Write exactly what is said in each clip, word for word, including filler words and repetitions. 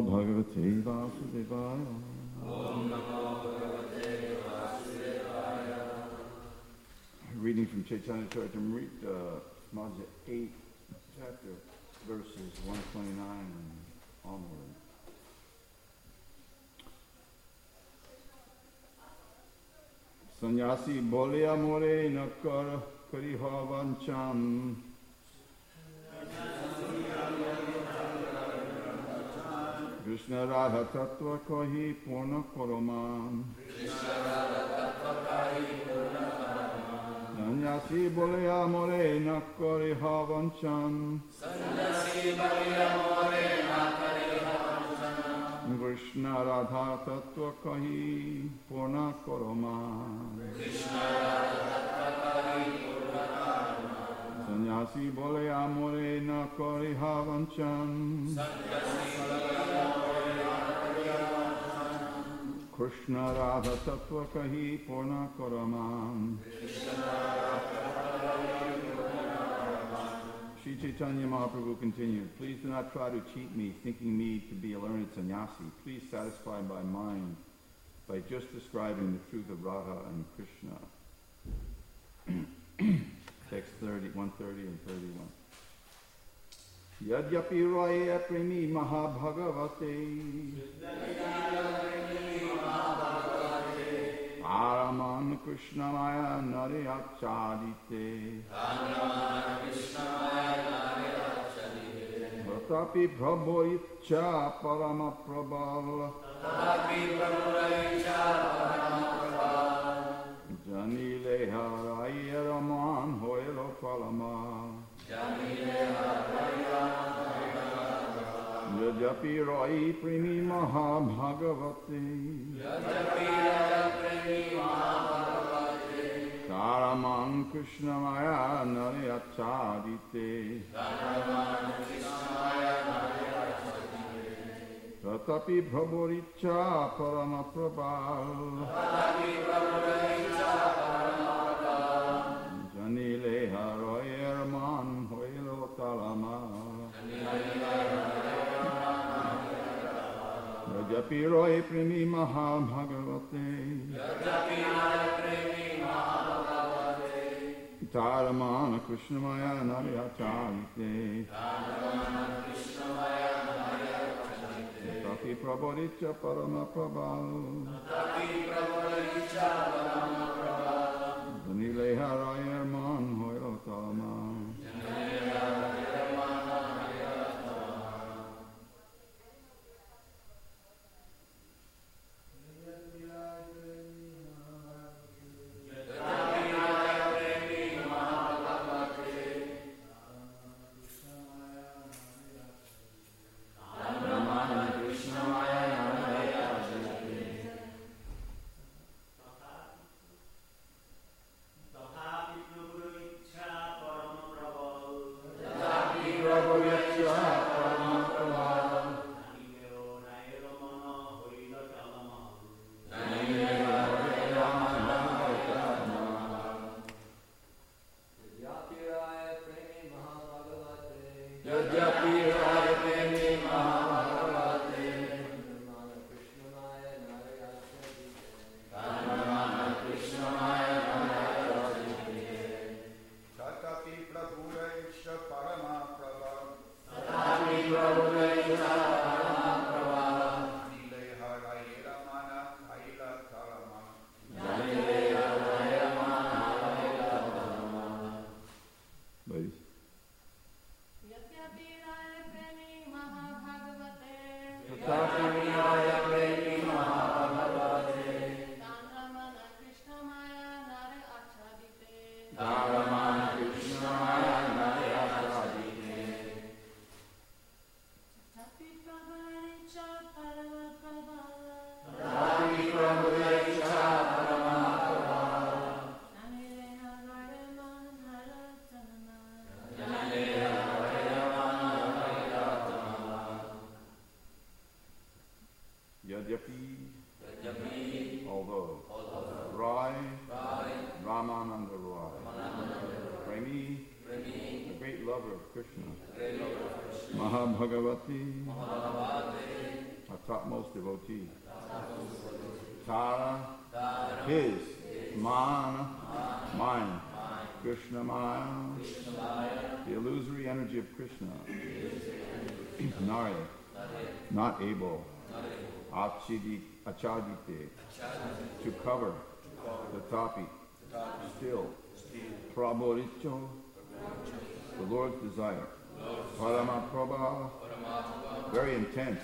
Bhagavate Vasudevaya. Om Namo Bhagavate Vasudevaya. Reading from Chaitanya Charitamrita, Madhya eight, chapter, verses one twenty-nine and onward. Sannyasi bole amore nakar kariha vancham. Krishna Radha Tattva Kahi Purna Koroman. Sannyasi bole amore nakari havanchan. Sannyasi bole amore nakari havanchan. Krishna Radha Tattva Kahi Purna Koroman. Krishna Radha Tattva Kahi Purna Koroman. Sannyasi bole amore nakari havanchan. Sannyasi bole Krishna Radha Tattva Kahi Purna Koroman. Sri Chaitanya Mahaprabhu continued, please do not try to cheat me, thinking me to be a learned sannyasi. Please satisfy my mind by just describing the truth of Radha and Krishna. Text thirty, one thirty and thirty-one. Yadyapi raya premi mahabhagavate Araman Krishna Maya Nare Achadite Tatapi Prabhu Icha Parama Prabal Jani Leha Raya Raman Hoelo Palama Yadyapi Rai Premi Mahabhagavate Karaman Krishna Maya Nare Achadite Tatapi Prabhuricha Parama Prabal Jani Leha Raya Raman Hoelo Talama Yadyapi Roy Premi Mahabhagavate Taramana Krishna Maya Nariyacharite Tatapi Prabhuricha Parama Prabhal Janileha Raya Man Hoyo Talama topmost devotee. Tara, his, mana, mine. Krishna Maya, the illusory energy of Krishna. Nare, not able. Achidi, achadite, to cover. Tatapi, still. Prabhoricho, the Lord's desire. Paramaprabha, very intense.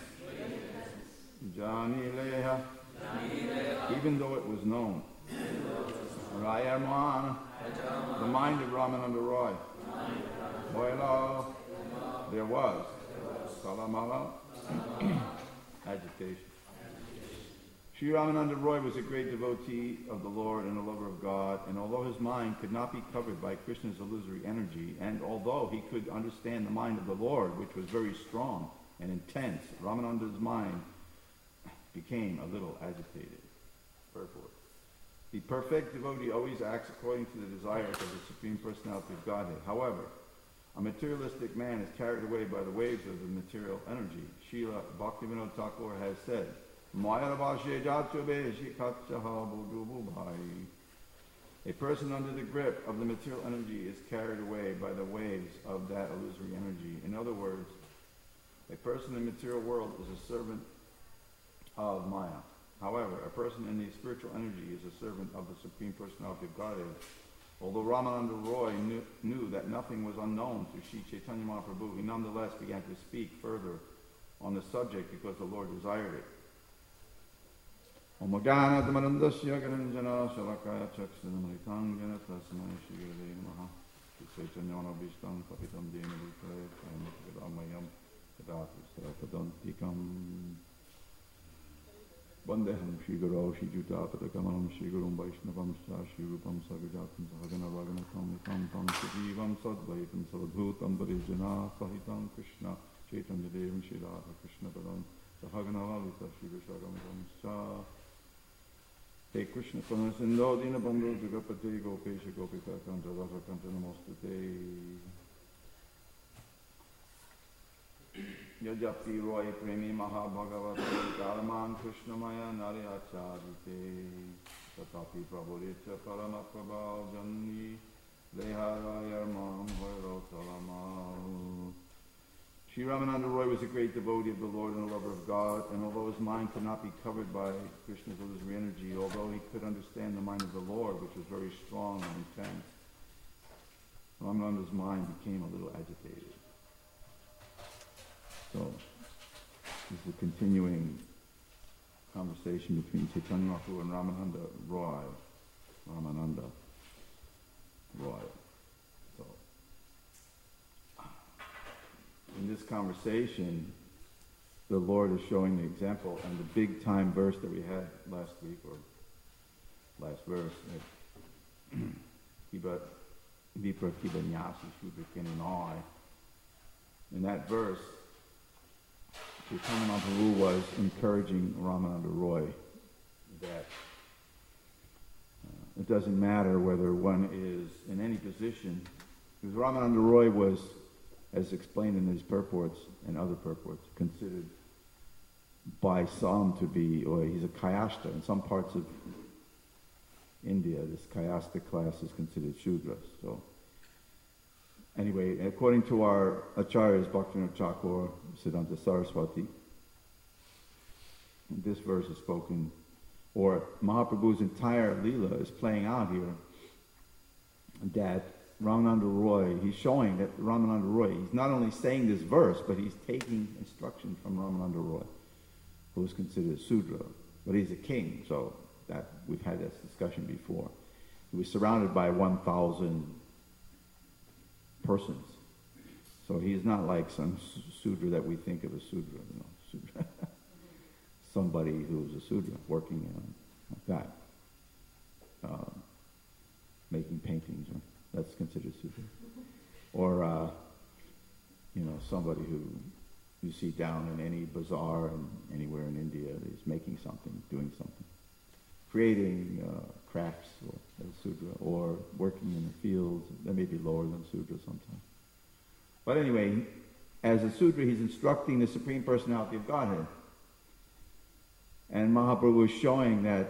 Jani Leha, even though it was known. Rayamana, the mind of Ramananda Roy. Moila, there was. Salamala, agitation. Sri Ramananda Roy was a great devotee of the Lord and a lover of God, and although his mind could not be covered by Krishna's illusory energy, and although he could understand the mind of the Lord, which was very strong and intense, Ramananda's mind became a little agitated. Purport. The perfect devotee always acts according to the desires of the Supreme Personality of Godhead. However, a materialistic man is carried away by the waves of the material energy. Srila Bhaktivinoda Thakur has said, a person under the grip of the material energy is carried away by the waves of that illusory energy. In other words, a person in the material world is a servant of Maya. However, a person in the spiritual energy is a servant of the Supreme Personality of Godhead. Although Ramananda Roy knew, knew that nothing was unknown to Sri Chaitanya Mahaprabhu, he nonetheless began to speak further on the subject because the Lord desired it. Omagana Dhamanandasya Garanjana Shalakaya Chaksanamritang Janatasmai Shri Namaha Chaitanya Bishtam Kapitam Dena Bhutaya Kayam Kadatu Sarapadantikam Vandeham Shri Guru Shri Jutapada Kamalam Shri Gurum Vaishnavam Shri Rupam Savijatam Sahagana Raganatam Tam Tam Shivam Sadvaitam Savadhutam Parijana Sahitam Krishna Chaitanya Devam Shri Radha Krishna Padam Sahagana Lalita Shri Vishagam Sha Hey Krishna Panasindho Dina Bandhu Jagapati Gopesha Gopika Kanta Rasa Kanta Namostate Yajapi Roy Premi Mahabhagavati Kalaman Krishnamaya Nari Acharite Tatapi Prabhuritya Paramaprabha Janni Leharayarman Vairo Talamal. Sri Ramananda Roy was a great devotee of the Lord and a lover of God, and although his mind could not be covered by Krishna's illusory energy, although he could understand the mind of the Lord, which was very strong and intense, Ramananda's mind became a little agitated. So, this is a continuing conversation between Chaitanya Mahaprabhu and Ramananda Roy. Ramananda Roy. So, in this conversation, the Lord is showing the example, and the big time verse that we had last week, or last verse, Kiba Vipra Kiba Nyasi Shudra. In that verse, Chaitanya Mahaprabhu was encouraging Ramananda Roy that uh, it doesn't matter whether one is in any position, because Ramananda Roy was, as explained in his purports and other purports, considered by some to be, or he's a Kayasta. In some parts of India, this Kayasta class is considered Shudras. So, anyway, according to our Acharyas, Bhaktivinoda Thakur, Siddhanta Saraswati, this verse is spoken, or Mahaprabhu's entire Leela is playing out here, that Ramananda Roy, he's showing that Ramananda Roy, he's not only saying this verse, but he's taking instruction from Ramananda Roy, who is considered a Sudra, but he's a king, so that we've had this discussion before. He was surrounded by one thousand persons. So he's not like some Sudra that we think of as Sudra, you know, Sudra. Somebody who's a Sudra working on like that, uh, making paintings. Right? That's considered Sudra. Or, uh, you know, somebody who you see down in any bazaar and anywhere in India is making something, doing something, creating uh, crafts or as Sudra, or working in the fields. That may be lower than Sudra sometimes. But anyway, as a Sudra, he's instructing the Supreme Personality of Godhead. And Mahaprabhu was showing that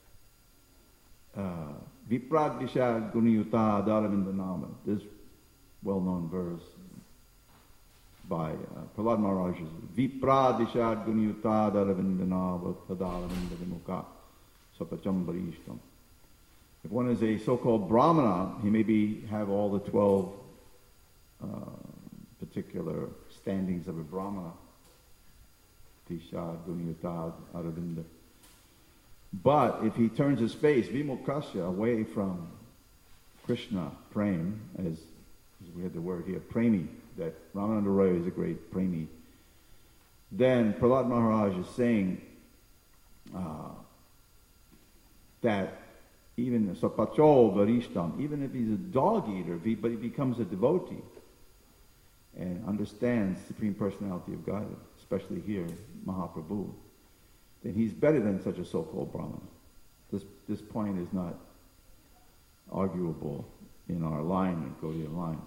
Viprad Vishad Guniyuta Dharavindanama, this well-known verse by uh, Prahlad Maharaj is Viprad Vishad Guniyuta Dharavindanama Dharavindavimuka Sapachambarishtam. If one is a so-called Brahmana, he may be have all the twelve uh, particular standings of a Brahmana. Tisha Guniyuta Aravinda. But if he turns his face, Vimukasya, away from Krishna, Prem, as, as we had the word here, Premi, that Ramananda Roy is a great Premi, then Prahlad Maharaj is saying uh, that even Sapacho Varishtam, even if he's a dog eater, but he becomes a devotee and understands the Supreme Personality of God, especially here, Mahaprabhu, then he's better than such a so-called Brahmana. This this point is not arguable in our line, in Gaudiya line.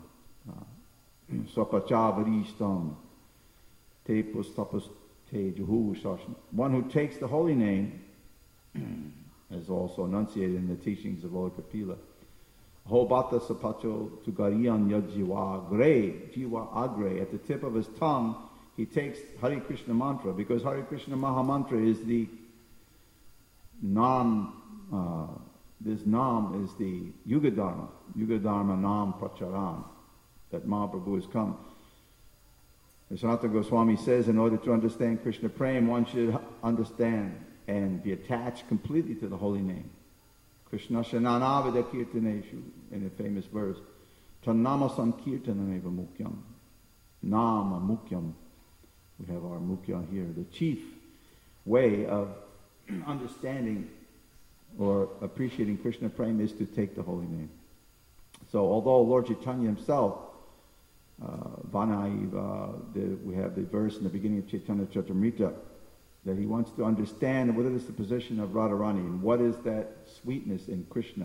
Swapachavadishtam te pustapas te juhu shashna. One who takes the holy name, as also enunciated in the teachings of Lord Kapila, Hobata sapacho tugariyan yad jiva agre, jiva agre, at the tip of his tongue, he takes Hare Krishna mantra, because Hare Krishna Maha Mantra is the Nam, uh, this Nam is the Yuga Dharma, Yuga Dharma Nam Pracharan, that Mahaprabhu has come. Sanatana Goswami says, in order to understand Krishna Prem, one should understand and be attached completely to the holy name. Krishna Shananavida Kirtaneshu, in a famous verse, Tanama Sankirtananeva Mukyam, Nama Mukyam. We have our Mukhya here. The chief way of understanding or appreciating Krishna Prem is to take the holy name. So although Lord Chaitanya himself, uh, Vanaiva, the, we have the verse in the beginning of Chaitanya Charitamrita, that he wants to understand what is the position of Radharani and what is that sweetness in Krishna.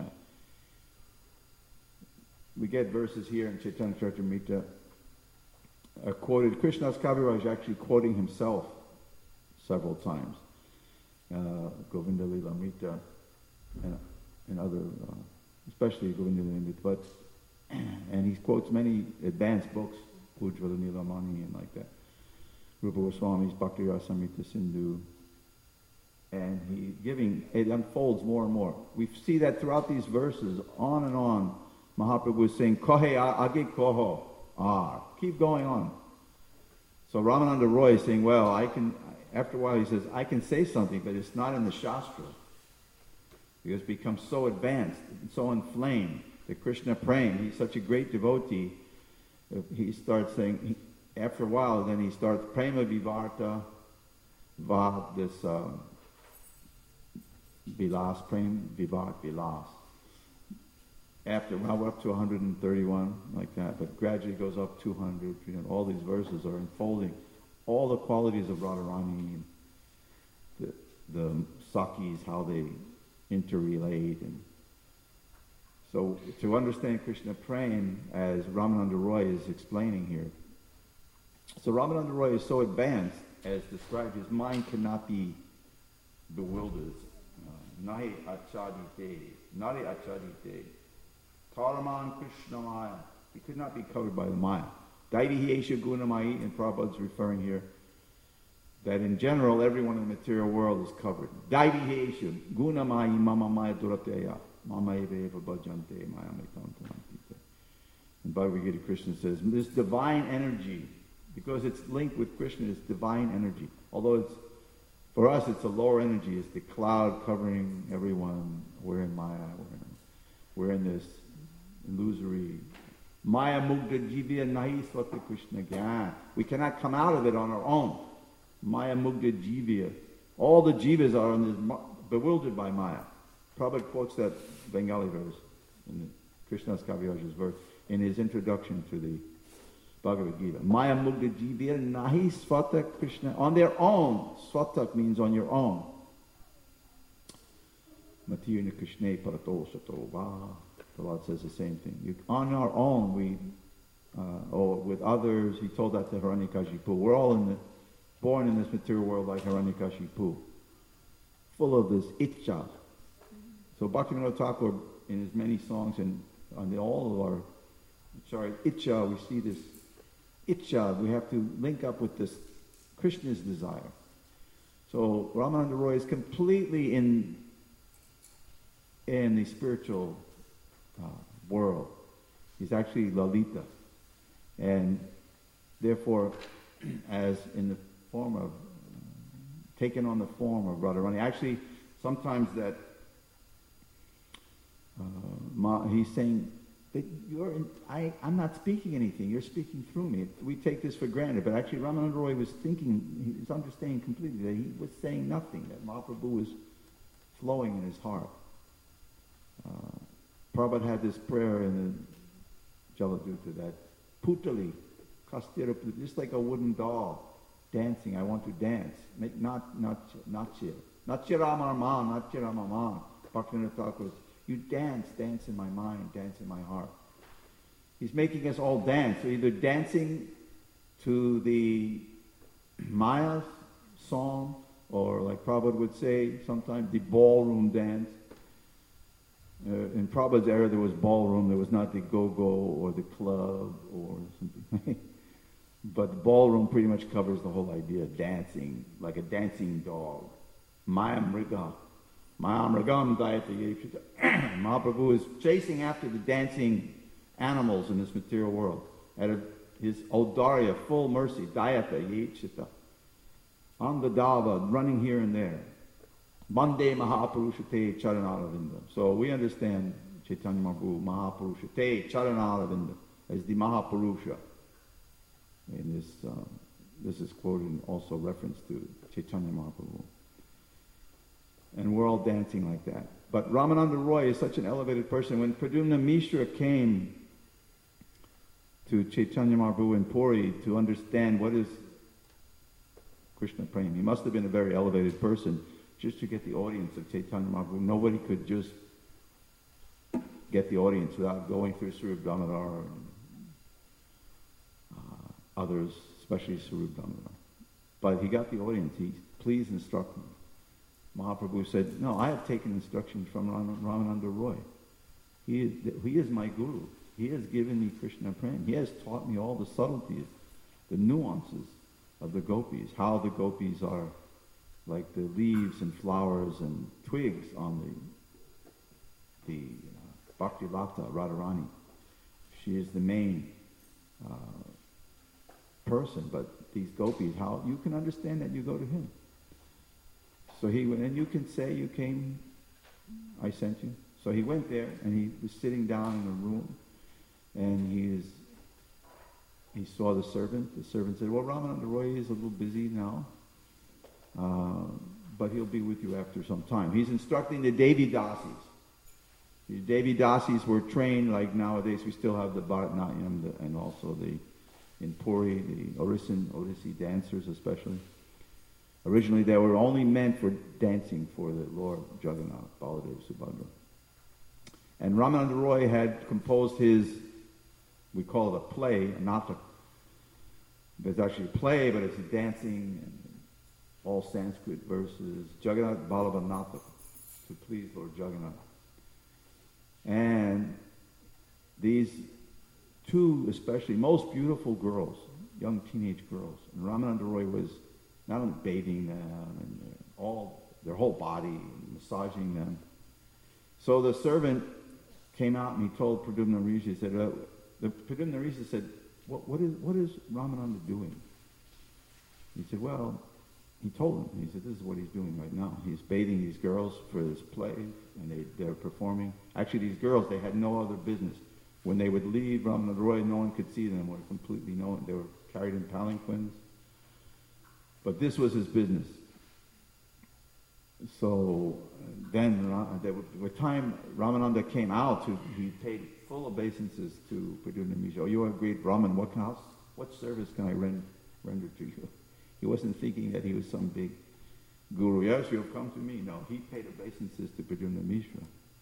We get verses here in Chaitanya Charitamrita Uh, quoted. Krishnadas Kaviraj is actually quoting himself several times. Uh, Govinda Lilamrita and, and other, uh, especially Govinda Lilamrita, but and he quotes many advanced books, Ujjvala Nilamani and like that. Rupa Goswami's Bhakti Rasamrita Sindhu, and he giving it unfolds more and more. We see that throughout these verses, on and on. Mahaprabhu is saying, "Kohe age koho." Ah, keep going on. So Ramananda Roy is saying, well, I can, after a while he says, I can say something, but it's not in the Shastra. Because it becomes so advanced, so inflamed, that Krishna Prem, he's such a great devotee, he starts saying, he, after a while, then he starts Prema Vivarta, Va, this um, Vilas, Prem Vivart Vilas. After, well, we're up to one hundred thirty-one, like that, but gradually it goes up two hundred, you know, all these verses are unfolding all the qualities of Radharani, and the, the Sakis, how they interrelate. And so to understand Krishna Prem, as Ramananda Roy is explaining here, so Ramananda Roy is so advanced, as described, his mind cannot be bewildered. Nahi achadite, nari achadite. Taraman Krishna Maya. He could not be covered by the Maya. Daivihi Esha Gunamayi, and Prabhupada's referring here that in general everyone in the material world is covered. Daivihi Esha Gunamayi Mama Maya Durateya Mama Eva Eva Bhajante Maya Metantanantite. And Bhagavad Gita Krishna says, this divine energy, because it's linked with Krishna, is divine energy. Although it's, for us it's a lower energy, it's the cloud covering everyone. We're in Maya, we're in, we're in this illusory Maya Mugdha Jivya Nahi Swata Krishna Gyan. We cannot come out of it on our own. Maya Mugdha Jivya. All the jivas are in this, bewildered by Maya. Prabhupada quotes that Bengali verse in the Krishnadas Kaviraj's verse in his introduction to the Bhagavad Gita. Maya Mugdha Jivya Nahi Swata Krishna. On their own. Swata means on your own. Matirna Krishna Parato Sato Va. The Lord says the same thing. You, on our own, we, uh, or with others, he told that to Hiranyakashipu. We're all in the, born in this material world like Hiranyakashipu. full of this itcha. So Bhaktivinoda Thakur, in his many songs and on the, all of our, sorry, itcha, we see this itcha. We have to link up with this Krishna's desire. So Ramananda Roy is completely in in the spiritual uh, world. He's actually Lalita, and therefore, as in the form of taken on the form of Radharani. Actually, sometimes that uh, Ma, he's saying that you're in, I, I'm not speaking anything. You're speaking through me. We take this for granted, but actually Ramananda Roy was thinking, he was understanding completely that he was saying nothing, that Mahaprabhu was flowing in his heart. Uh, Prabhupada had this prayer in the Jaladuta that Putali, Kastira, just like a wooden doll, dancing, I want to dance. Make not not not chir. Not chiramarman, not chiramaman. Bhaktivinoda Thakur, you dance, dance in my mind, dance in my heart. He's making us all dance. So either dancing to the Maya song, or like Prabhupada would say, sometimes the ballroom dance. Uh, in Prabhupada's era, there was ballroom. There was not the go-go or the club or something. But the ballroom pretty much covers the whole idea of dancing, like a dancing dog. Maya Mriga. Maya Mrigam Dayata. Mahaprabhu is chasing after the dancing animals in this material world. At a, his Audarya, full mercy, Dayata Yechita. Andadava, running here and there. Bande Mahapurushate Charanaravinda. So we understand Chaitanya Mahaprabhu, Mahapurushate Charanaravinda, as the Mahapurusha. And this, um, this is quoted also reference to Chaitanya Mahaprabhu. And we're all dancing like that. But Ramananda Roy is such an elevated person. When Pradyumna Mishra came to Chaitanya Mahaprabhu in Puri to understand what is Krishna Prem, he must have been a very elevated person just to get the audience of Chaitanya Mahaprabhu. Nobody could just get the audience without going through Swarup Damodar and uh, others, especially Swarup Damodar. But he got the audience. He, please instruct me. Mahaprabhu said, no, I have taken instructions from Ram, Ramananda Roy. He is, he is my guru. He has given me Krishna Prem. He has taught me all the subtleties, the nuances of the gopis, how the gopis are like the leaves and flowers and twigs on the the uh, Bhakti Lata Radharani. She is the main uh, person, but these gopis, how you can understand that, you go to him. So he went, and you can say you came, I sent you. So he went there, and he was sitting down in a room, and he is, he saw the servant. The servant said, well, Ramananda Roy is a little busy now, uh, but he'll be with you after some time. He's instructing the Devi Dasis. These Devi Dasis were trained, like nowadays we still have the Bharatanatyam the, and also the, in Puri, the Orissan, Odissi dancers especially. Originally, they were only meant for dancing for the Lord Jagannath, Baladev, Subhadra. And Ramananda Roy had composed his, we call it a play, a natak. It's actually a play, but it's dancing and all Sanskrit verses, Jagannath Ballabha Natak, to please Lord Jagannath. And these two, especially, most beautiful girls, young teenage girls, and Ramananda Roy was not only bathing them and their, all their whole body, and massaging them. So the servant came out and he told Pradyumna Rishi, he said, uh, the Pradyumna Rishi said, what, what is what is Ramananda doing? He said, well, he told him, he said, this is what he's doing right now. He's bathing these girls for this play, and they, they're performing. Actually, these girls, they had no other business. When they would leave Ramananda Roy, no one could see them, or completely no one. They were carried in palanquins. But this was his business. So then, with time, Ramananda came out. To, he paid full obeisances to Pradyumna Mishra. Oh, you are a great Brahmin. What, can, what service can I rend, render to you? He wasn't thinking that he was some big guru. Yes, you'll come to me. No, he paid obeisances to Pradyumna Mishra.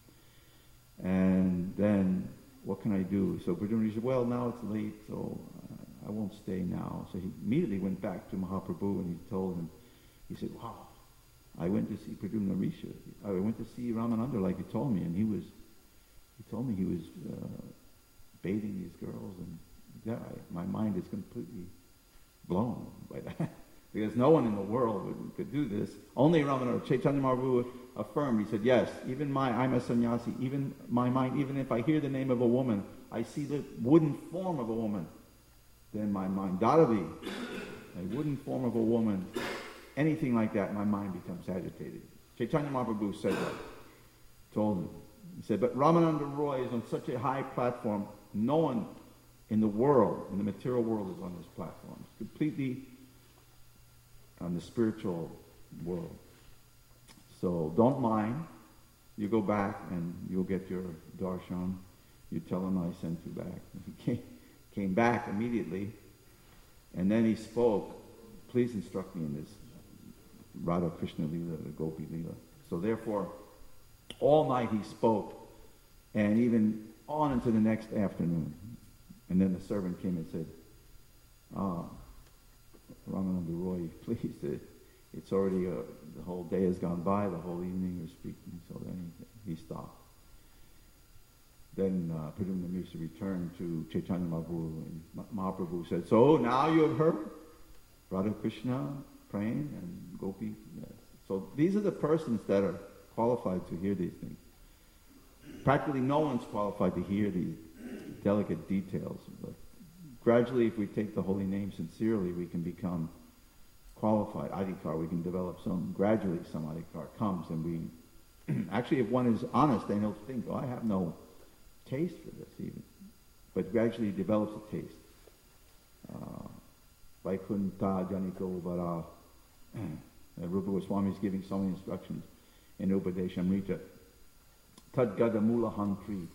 And then, what can I do? So Pradyumna Mishra said, well, now it's late, so uh, I won't stay now. So he immediately went back to Mahaprabhu and he told him, he said, wow, I went to see Pradyumna Risha. I went to see Ramananda like he told me, and he was, he told me he was uh, bathing these girls, and yeah, I, my mind is completely blown by that. Because no one in the world would, could do this. Only Ramananda, Chaitanya Mahaprabhu affirmed, he said, yes, even my, I'm a sannyasi, even my mind, even if I hear the name of a woman, I see the wooden form of a woman, then my mind, Dadavi, a wooden form of a woman, anything like that, my mind becomes agitated. Chaitanya Mahaprabhu said that, told him. He said, but Ramananda Roy is on such a high platform, no one in the world, in the material world, is on this platform. It's completely on the spiritual world. So don't mind. You go back and you'll get your darshan. You tell him I sent you back. He came, came back immediately, and then he spoke, please instruct me in this Radha Krishna Lila, the Gopi Lila. So therefore, all night he spoke, and even on into the next afternoon. And then the servant came and said, ah, Ramananda Roy, please, it, it's already, uh, the whole day has gone by, the whole evening you're speaking, so then he, he stopped. Then uh, Pradyumna Mishra returned to Chaitanya Mahaprabhu, and Mahaprabhu said, so now you have heard Radha Krishna praying and Gopi? Yes. So these are the persons that are qualified to hear these things. Practically no one's qualified to hear these delicate details, but gradually, if we take the holy name sincerely, we can become qualified. Adhikar, we can develop some, gradually some adhikar comes, and we, actually if one is honest, then he'll think, oh, I have no taste for this even. But gradually he develops a taste. Vaikunta Janiko Vara. Rupa Goswami is giving so many instructions in Upadeshamrita. Tad Gada Mula Hantri.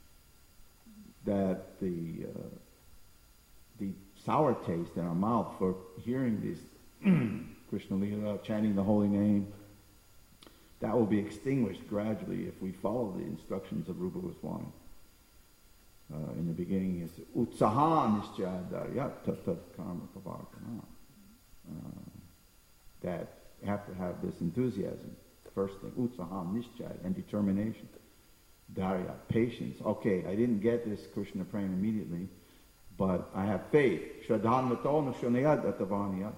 That the uh, the sour taste in our mouth for hearing these Krishna Lila, chanting the holy name, that will be extinguished gradually if we follow the instructions of Rupa Goswami. Uh, in the beginning it's Utsaha Nischayadharya Tat Tat Karma Pavartana. That you have to have this enthusiasm. First thing, Utsaha Nischay, and determination. Dharya, patience. Okay, I didn't get this Krishna praying immediately, but I have faith. Shraddhanvato nashunayad atavanyat.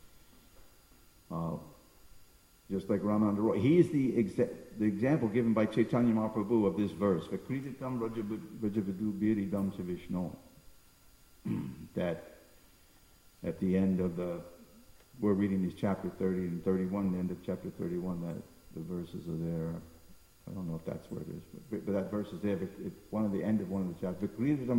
Just like Ramananda Roy. He is the, exa- the example given by Chaitanya Mahaprabhu of this verse. Vakrititam rajavadu biridam sa Vishnu. That at the end of the, we're reading these chapter thirty and thirty-one, the end of chapter thirty-one, that the verses are there. I don't know if that's where it is, but, but that verse is there. But it's one of the end of one of the chapters.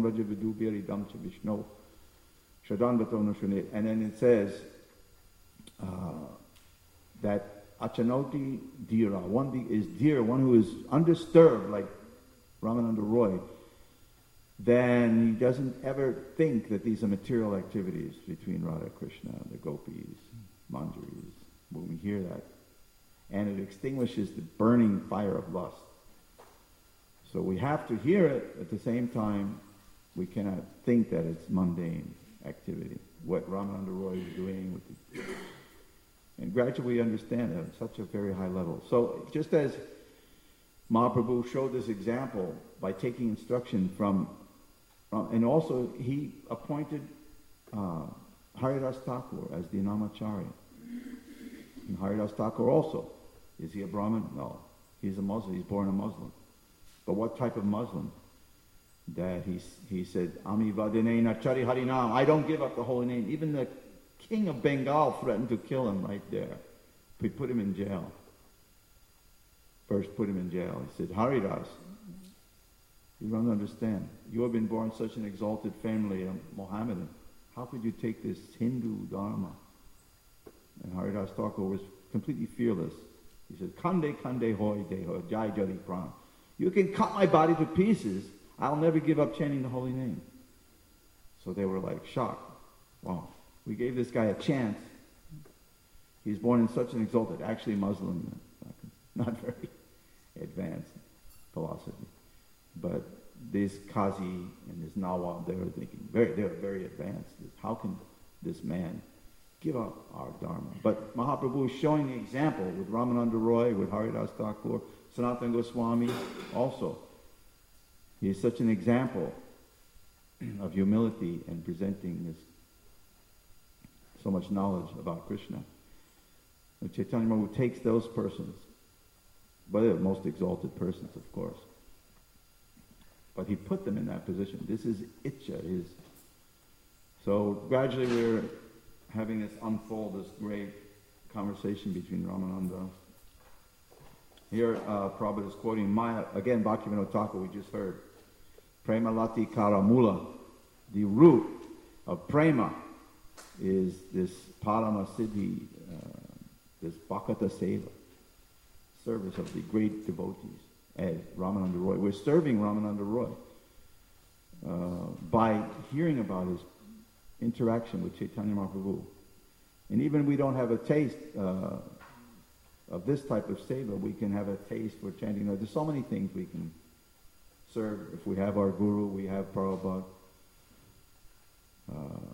And then it says uh, that Achanoti Dira, one is dear, one who is undisturbed, like Ramananda Roy, then he doesn't ever think that these are material activities between Radha Krishna, the gopis, manjaris, when we hear that. And it extinguishes the burning fire of lust. So we have to hear it. At the same time, we cannot think that it's mundane activity. What Ramananda Roy is doing with the, and gradually we understand it at such a very high level. So just as Mahaprabhu showed this example by taking instruction from, from and also he appointed uh, Haridas Thakur as the Namacharya. And Haridas Thakur also. Is he a Brahmin? No. He's a Muslim. He's born a Muslim. But what type of Muslim? That he, he said, Ami vadine nachari harinam. I don't give up the holy name. Even the king of Bengal threatened to kill him right there. We put him in jail. First put him in jail. He said, Haridas, you don't understand. You have been born such an exalted family, a Mohammedan. How could you take this Hindu dharma? And Haridas Thakur was completely fearless. He said, Kande kande hoy deho jai jari pran. You can cut my body to pieces. I'll never give up chanting the holy name. So they were like shocked. Wow, we gave this guy a chance. He's born in such an exalted, actually Muslim, not very advanced philosophy. But this Qazi and this Nawab, they were thinking, very, they were very advanced. How can this man give up our Dharma. But Mahaprabhu is showing the example with Ramananda Roy, with Haridas Thakur, Sanatana Goswami also. He is such an example of humility and presenting this so much knowledge about Krishna. And Chaitanya Mahaprabhu takes those persons, but they're the most exalted persons, of course. But he put them in that position. This is Itcha, his. So gradually we're having this unfold, this great conversation between Ramananda. Here, uh, Prabhupada is quoting Maya, again, Bhaktivinoda Thakur, we just heard. Prema Lati Karamula. The root of prema is this Parama Siddhi, uh, this Bhakata Seva, service of the great devotees, as Ramananda Roy. We're serving Ramananda Roy uh, by hearing about his interaction with Chaitanya Mahaprabhu. And even if we don't have a taste uh, of this type of seva, we can have a taste for chanting. There's so many things we can serve. If we have our guru, we have Prabhupada. Uh,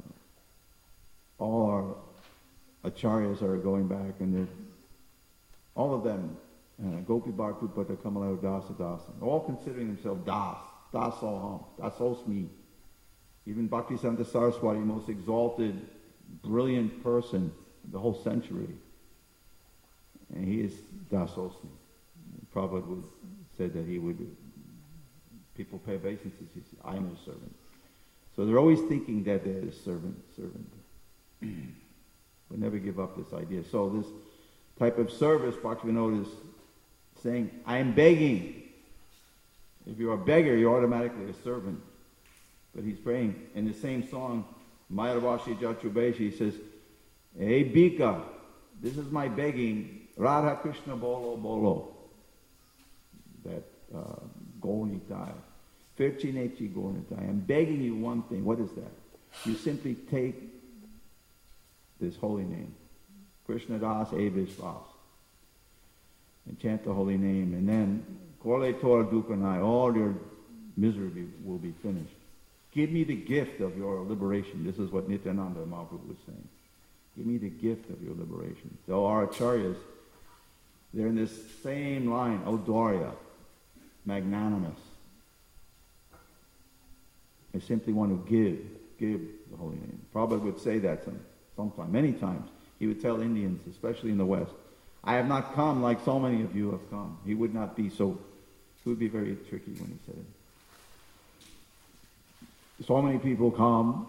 all our acharyas are going back, and they're, all of them, uh, Gopi Bhartupata, Kamala Dasa Dasa, all considering themselves Das, Das Soham, Das Osmi. Even Bhaktisiddhanta Saraswati, most exalted, brilliant person of the whole century, and he is Das Osmi. Prabhupada would, said that he would, people pay obeisances, he said, I am a servant. So they're always thinking that they're a servant, servant. But never give up this idea. So this type of service, Bhaktivinoda is saying, I am begging. If you're a beggar, you're automatically a servant. But he's praying in the same song, Mayavashi Jachubeshi, he says, Hey Bika, this is my begging, Radha Krishna Bolo Bolo. That uh, Gaunitai. Firchinechi Gaunitai. I'm begging you one thing. What is that? You simply take this holy name, Krishna Das Evish Vas, and chant the holy name, and then Kole Tor Dukanai, all your misery will be finished. Give me the gift of your liberation. This is what Nityananda Mahaprabhu was saying. Give me the gift of your liberation. So our acharyas, they're in this same line, Audarya, magnanimous. They simply want to give, give the holy name. Prabhupada would say that some, sometime, many times. He would tell Indians, especially in the West, I have not come like so many of you have come. He would not be so, he would be very tricky when he said it. So many people come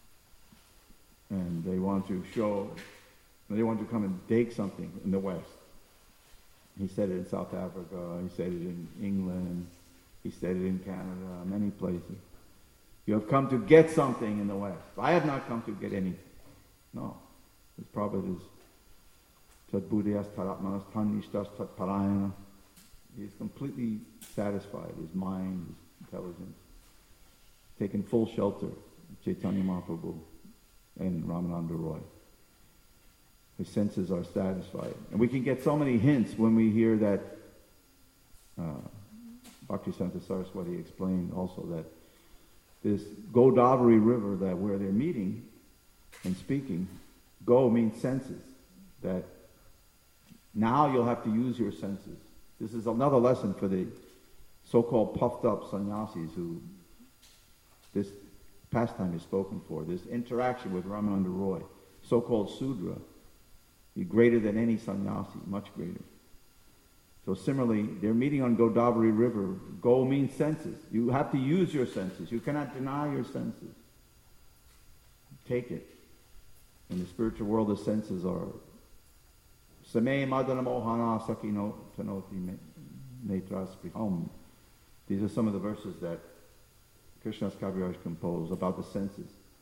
and they want to show, they want to come and take something in the West. He said it in South Africa, he said it in England, he said it in Canada, many places. You have come to get something in the West. I have not come to get anything. No. His Prabhupada is Tadbuddhiyas Taratmanas Tanishtas Tatparayana. He is completely satisfied, his mind, his intelligence, taken full shelter of Chaitanya Mahaprabhu and Ramananda Roy. His senses are satisfied. And we can get so many hints when we hear that uh, Bhaktisiddhanta Saraswati explained also that this Godavari river that where they're meeting and speaking, go means senses, that now you'll have to use your senses. This is another lesson for the so-called puffed up sannyasis who this pastime is spoken for, this interaction with Ramananda Roy, so-called Sudra, be greater than any sannyasi, much greater. So similarly, they're meeting on Godavari River. Go means senses. You have to use your senses. You cannot deny your senses. Take it. In the spiritual world, the senses are Same Madana Mohana Sakino Tanoti Netras Priham. These are some of the verses that Krishna's Kaviraj composed about the senses.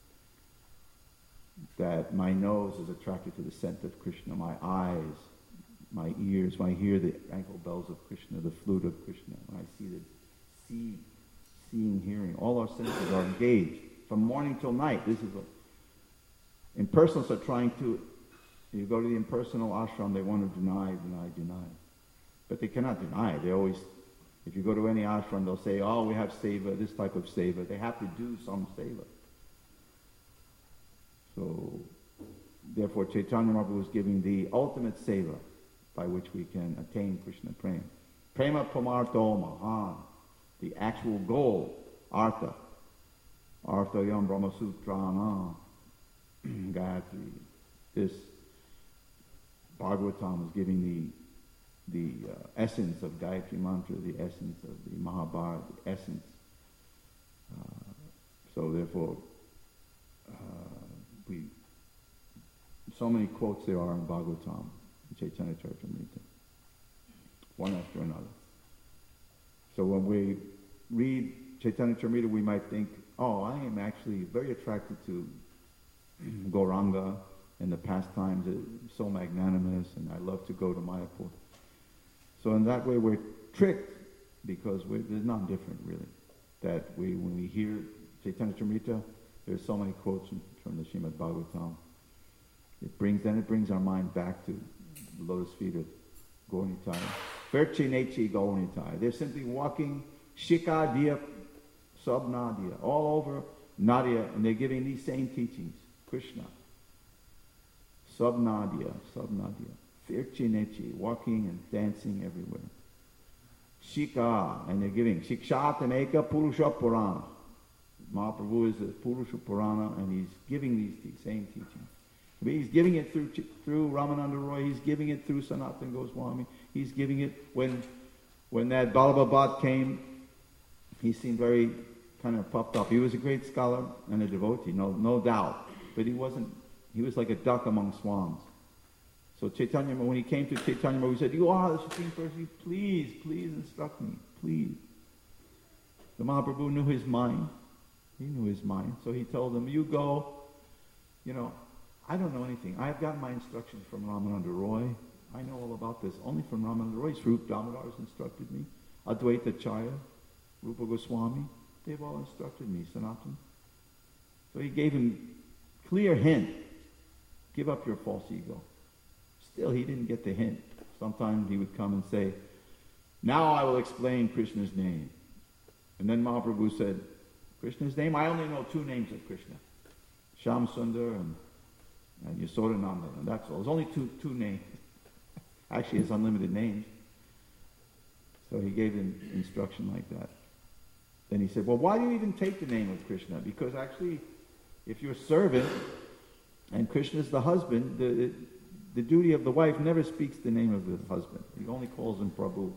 That my nose is attracted to the scent of Krishna, my eyes, my ears, when I hear the ankle bells of Krishna, the flute of Krishna, when I see the see, seeing, hearing, all our senses are engaged from morning till night. This is what impersonalists are trying to. You go to the impersonal ashram, they want to deny, deny, deny, but they cannot deny. They always, if you go to any ashram, they'll say, "Oh, we have seva, this type of seva." They have to do some seva. So Therefore, Chaitanya Mahaprabhu is giving the ultimate seva by which we can attain Krishna Prema. Prema Pamartho Mahan, the actual goal, Artha. Arthayam Brahma Sutrana, Gayatri. This Bhagavatam is giving the the uh, essence of Gayatri Mantra, the essence of the Mahabharata, the essence. Uh, so therefore, uh, we so many quotes there are in Bhagavatam, in Chaitanya Charitamrita, one after another. So when we read Chaitanya Charitamrita, we might think, oh, I am actually very attracted to Gauranga and the pastimes, it's so magnanimous, and I love to go to Mayapur. So in that way we're tricked, because we're, there's nothing different really. That we, when we hear Chaitanya Charitamrita, there's so many quotes from, from the Srimad Bhagavatam. It brings, then it brings our mind back to the lotus feet of Gaurnitai. Verchi Nechi Gaurnitai. They're simply walking Shika Diya Sub Nadia, all over Nadia, and they're giving these same teachings. Krishna. Sub Nadia, Sub Nadia. Verchi Nechi, walking and dancing everywhere. Shika, and they're giving Shikshatameka Purusha Purana. Mahaprabhu is the Purusha Purana, and he's giving these te- same teachings. He's giving it through through Ramananda Roy. He's giving it through Sanatana Goswami. He's giving it when when that Ballabha Bhatt came. He seemed very kind of puffed up. He was a great scholar and a devotee, no no doubt. But he wasn't. He was like a duck among swans. So Chaitanya, when he came to Chaitanya Mahaprabhu, he said, "You are the Supreme Personality. Please, please instruct me, please." The Mahaprabhu knew his mind. He knew his mind. So he told him, "You go. You know, I don't know anything. I've gotten my instructions from Ramananda Roy. I know all about this only from Ramananda Roy. Swarup Damodar has instructed me. Advaita Chaya, Rupa Goswami, they've all instructed me, Sanatana." So he gave him clear hint. Give up your false ego. Still, he didn't get the hint. Sometimes he would come and say, "Now I will explain Krishna's name." And then Mahaprabhu said, "Krishna's name? I only know two names of Krishna. Shyam Sundar and, and Yashodananda. And that's all. There's only two two names." Actually, it's unlimited names. So he gave him instruction like that. Then he said, "Well, why do you even take the name of Krishna? Because actually, if you're a servant and Krishna's the husband, the, the duty of the wife never speaks the name of the husband. He only calls him Prabhu,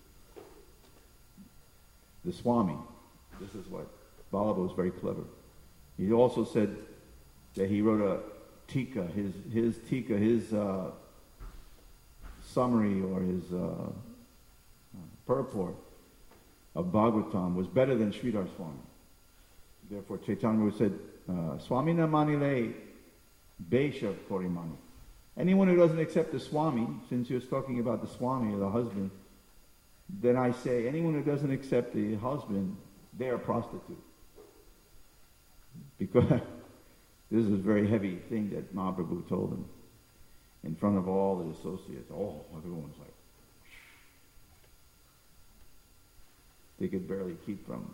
the Swami." This is what Vallabha was very clever. He also said that he wrote a tika, his his tika, his uh, summary or his uh, purport of Bhagavatam was better than Sridhar Swami. Therefore, Chaitanya said, uh, "Swami na manile besha korimani." Anyone who doesn't accept the Swami, since you're talking about the Swami or the husband, then I say, anyone who doesn't accept the husband, they are a prostitute. Because this is a very heavy thing that Mahaprabhu told him in front of all the associates. Oh, everyone's like, they could barely keep from,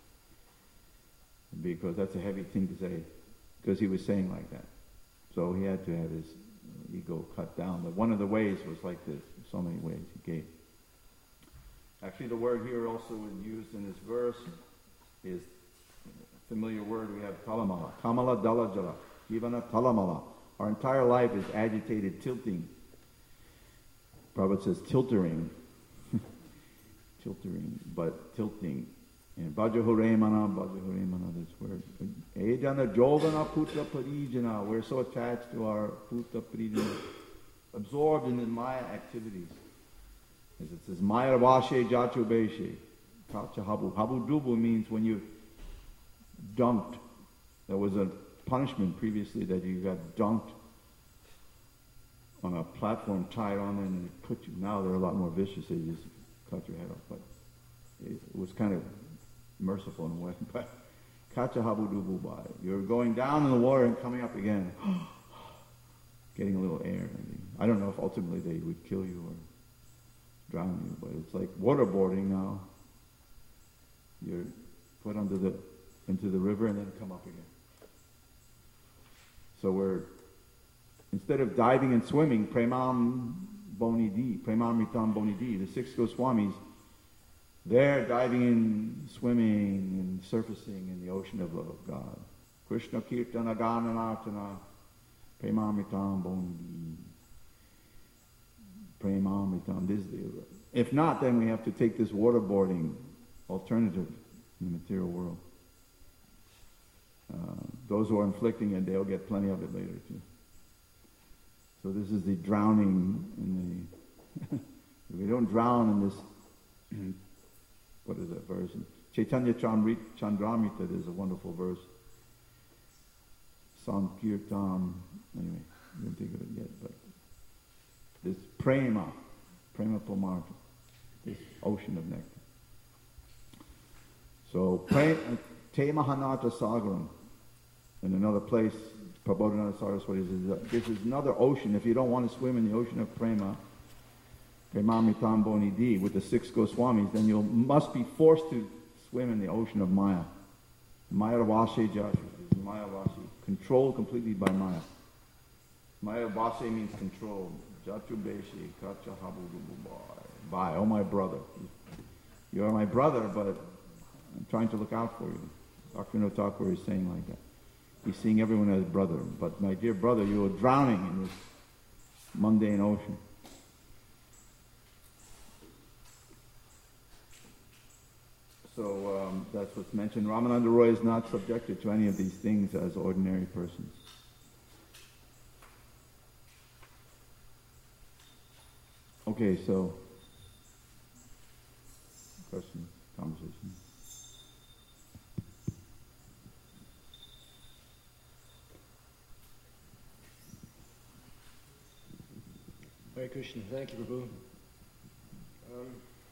because that's a heavy thing to say, because he was saying like that. So he had to have his ego cut down. But one of the ways was like this, so many ways he gave. Actually, the word here also used in this verse is a familiar word we have, talamala. Kamala dalajala, jivana talamala. Our entire life is agitated, tilting. Prabhupada says tiltering. tiltering, but tilting. And Bhajahuremana, Bhajahuremana, this word. Ejana jovana putra parijana. We're so attached to our putra parijana, absorbed in the Maya activities. As it says, Maya vashe jatu beshe. Kacha habu. Habu dubu means when you dunked. There was a punishment previously that you got dunked on a platform, tied on and they put you. Now they're a lot more vicious. They just cut your head off. But it was kind of merciful in a way. But kacha habu dubu bai. You're going down in the water and coming up again. Getting a little air. I don't know if ultimately they would kill you or drown you, but it's like waterboarding now. You're put under the into the river and then come up again. So we're instead of diving and swimming, Premam Bonidi, Premamritam Bonidi, the six Goswamis, they're diving in, swimming, and surfacing in the ocean of love of God. Krishna Kirtana Gananartana, Premamritam Bonidi. Premamritam, this is the... If not, then we have to take this waterboarding alternative in the material world. Uh, those who are inflicting it, they'll get plenty of it later too. So this is the drowning in the... if we don't drown in this... what is that verse? Chaitanya Chandramrita, there's a wonderful verse. Sankirtan, anyway, I didn't think of it yet, but this prema, prema pomarta, this ocean of nectar. So, te mahanata sagaram, in another place, Prabodhananda Saraswati says, this is another ocean. If you don't want to swim in the ocean of prema, premamitam bonidi, with the six Goswamis, then you must be forced to swim in the ocean of Maya. Maya Vase Jashu, Maya Vase, controlled completely by Maya. Maya Vase means control. Jatu Beshi, Kacha Habu Bye, oh my brother. You are my brother, but I'm trying to look out for you. Doctor Thakur is saying like that. He's seeing everyone as brother. But my dear brother, you are drowning in this mundane ocean. So um, that's what's mentioned. Ramananda Roy is not subjected to any of these things as ordinary persons. Okay, so question, conversation. Hare Krishna. Thank you, Prabhu. Um,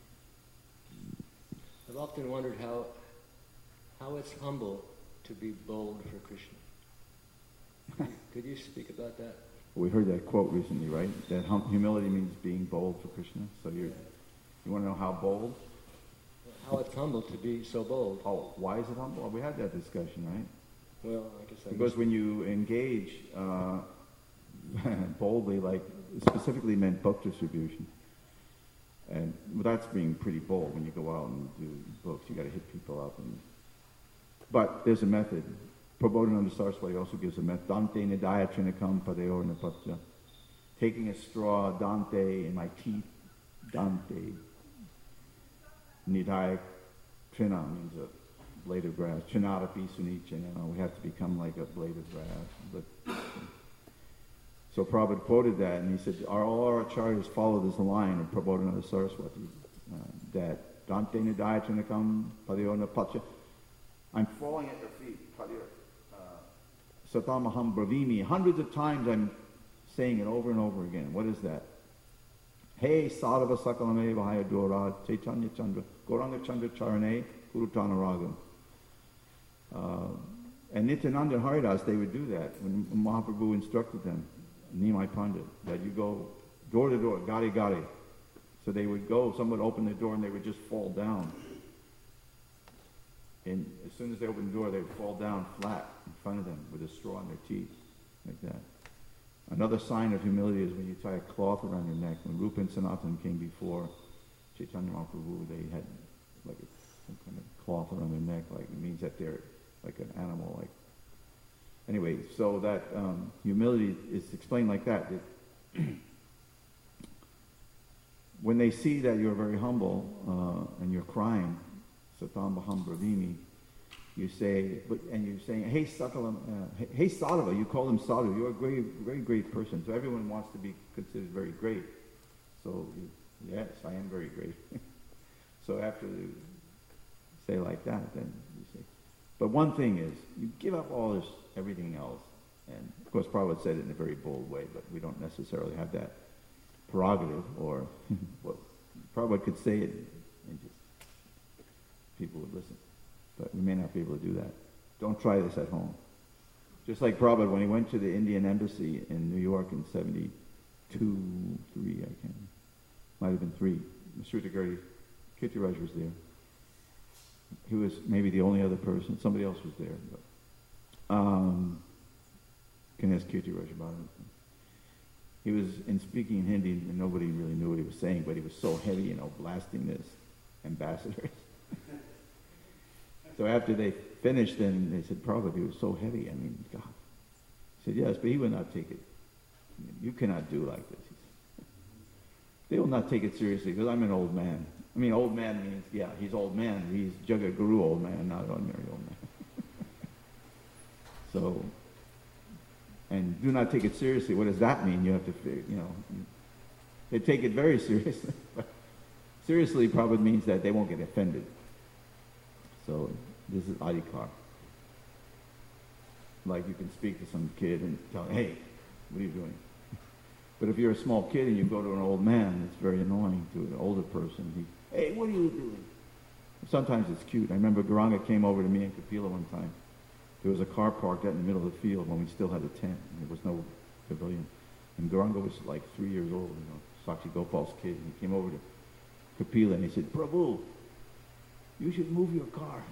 I've often wondered how how it's humble to be bold for Krishna. Could you, could you speak about that? We heard that quote recently, right? That hum- humility means being bold for Krishna. So you you want to know how bold? How it's humble to be so bold. Oh, why is it humble? We had that discussion, right? Well, I guess I because missed. when you engage uh, boldly, like specifically meant book distribution, and well, that's being pretty bold. When you go out and do books, you got to hit people up. And but there's a method. Prabodhananda Saraswati also gives a method. Dante nidaya trinakam padeor napatya. Taking a straw, Dante, in my teeth, Dante. Nidaya trina means a blade of grass. Trinadapi sunicha, you know, we have to become like a blade of grass. But, so Prabhupada quoted that, and he said, our, all our acharyas follow this line of Prabodhananda Saraswati, uh, that Dante nidaya trinakam padeor napatya. I'm falling at your feet, padeor. Satamaham Bravimi. Hundreds of times I'm saying it over and over again. What is that? Hey Sadhava Sakalame Vahaya Dora Chaitanya Chandra Gauranga Chandra Charane Kurutana Ragam. Uh, and Nityananda and Haridas, they would do that when Mahaprabhu instructed them, Nimai Pandit, that you go door to door, gari gari. So they would go, someone would open the door and they would just fall down. And as soon as they opened the door, they would fall down flat in front of them with a straw in their teeth, like that. Another sign of humility is when you tie a cloth around your neck. When Rupa and Sanatan came before Chaitanya Mahaprabhu, they had like a, some kind of cloth around their neck, like it means that they're like an animal. Like anyway, so that um, humility is explained like that. that when they see that you're very humble uh, and you're crying, Satam Baham Bravimi, you say, but, and you're saying, hey Sakalam, uh, hey Sadhava, you call him Sadhu, you're a great, very great person. So everyone wants to be considered very great. So, you, yes, I am very great. So after you say like that, then you say, but one thing is, you give up all this, everything else. And of course, Prabhupada said it in a very bold way, but we don't necessarily have that prerogative, or, well, Prabhupada could say it and just, people would listen. But we may not be able to do that. Don't try this at home. Just like Prabhupada, when he went to the Indian embassy in New York in seventy-two, three, I can't, might have been three. Srutakirti, Kirtiraj was there. He was maybe the only other person. Somebody else was there. But, um, can ask Kirtiraj about it. he was in speaking in Hindi, and nobody really knew what he was saying, but he was so heavy, you know, blasting this ambassadors. So after they finished, then they said, Prabhupada, he was so heavy. I mean, God. He said, yes, but he would not take it. You cannot do like this. He said. They will not take it seriously because I'm an old man. I mean, old man means, yeah, he's old man. He's Jagat Guru old man, not ordinary old man. So, and do not take it seriously. What does that mean? You have to figure, you know, they take it very seriously. But seriously probably means that they won't get offended. So this is adhikar. Like you can speak to some kid and tell him, hey, what are you doing? But if you're a small kid and you go to an old man, it's very annoying to an older person. He, hey, what are you doing? Sometimes it's cute. I remember Garanga came over to me in Kapila one time. There was a car parked out in the middle of the field when we still had a tent, and there was no pavilion. And Garanga was like three years old, you know, Sakshi Gopal's kid. And he came over to Kapila and he said, Prabhu, you should move your car.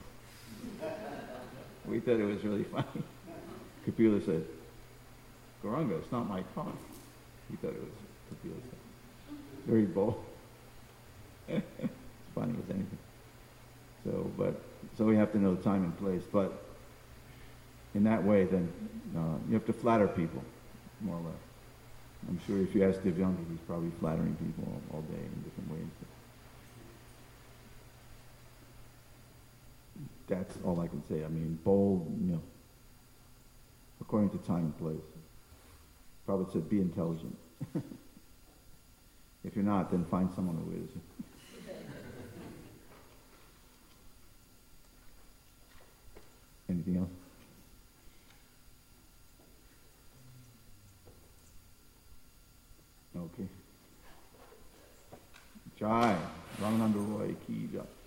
We thought it was really funny. Kapila said, Garanga, it's not my car. He thought it was Kapila said. Very bold. It's funny as anything. So, but, so we have to know time and place. But in that way, then, uh, you have to flatter people, more or less. I'm sure if you ask Divyanga, he's probably flattering people all, all day in different ways. That's all I can say. I mean, bold, you know, according to time and place. Prabhupada said, be intelligent. If you're not, then find someone who is. Anything else? Okay. Jai, Ramananda Roy ki jai.